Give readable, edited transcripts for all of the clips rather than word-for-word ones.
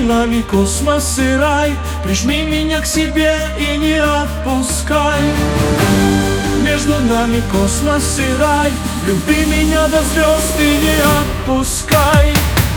нами космос и рай. Прижми меня к себе и не отпускай. Между нами космос и рай. Люби меня до звезд и не отпускай.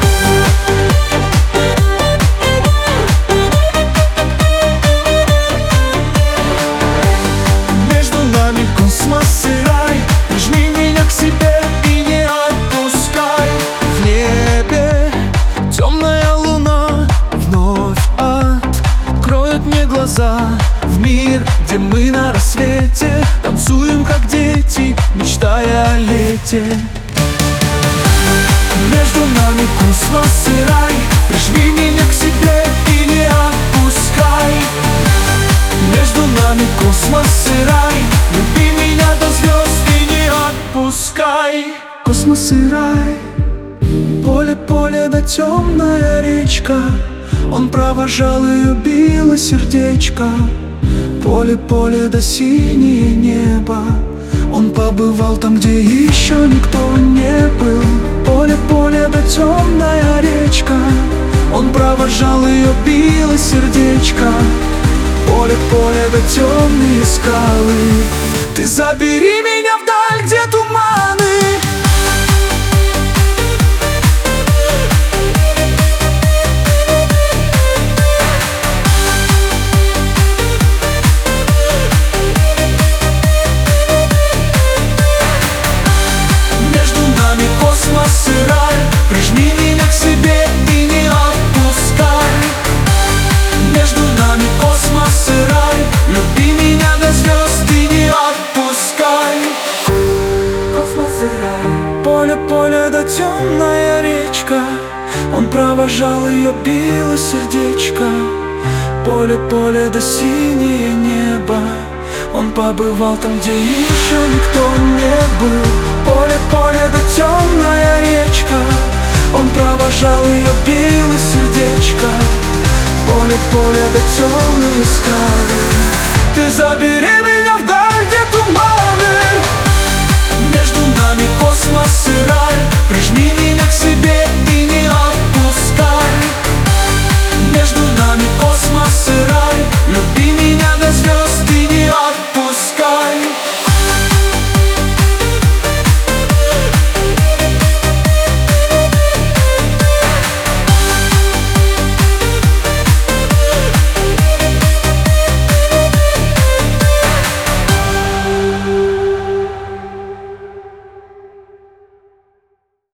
Между нами космос и рай. Прижми меня к себе и не отпускай. В небе темная луна вновь откроет мне глаза. В мир, где мы на рассвете танцуем, как дети, мечтая о лете. Между нами космос и рай. Прижми меня к себе и не отпускай. Между нами космос и рай. Люби меня до звезд и не отпускай. Космос и рай. Поле да темная речка. Он провожал ее, било сердечко. Поле да синее небо. Он побывал там, где еще никто не был. Поле да темная речка. Он провожал ее, било сердечко. Поле да темные скалы. Ты забери меня вдаль, где туманы. Космос и рай. Прижми меня к себе и не отпускай. Между нами космос и рай. Люби меня до звезд и не отпускай. Космос и рай. Поле да темная речка. Он провожал ее, било сердечко. Поле да синее небо. Он побывал там, где еще никто не был. Поле да темная речка. Он провожал ее, било сердечко. Поле да темные скалы. Ты забери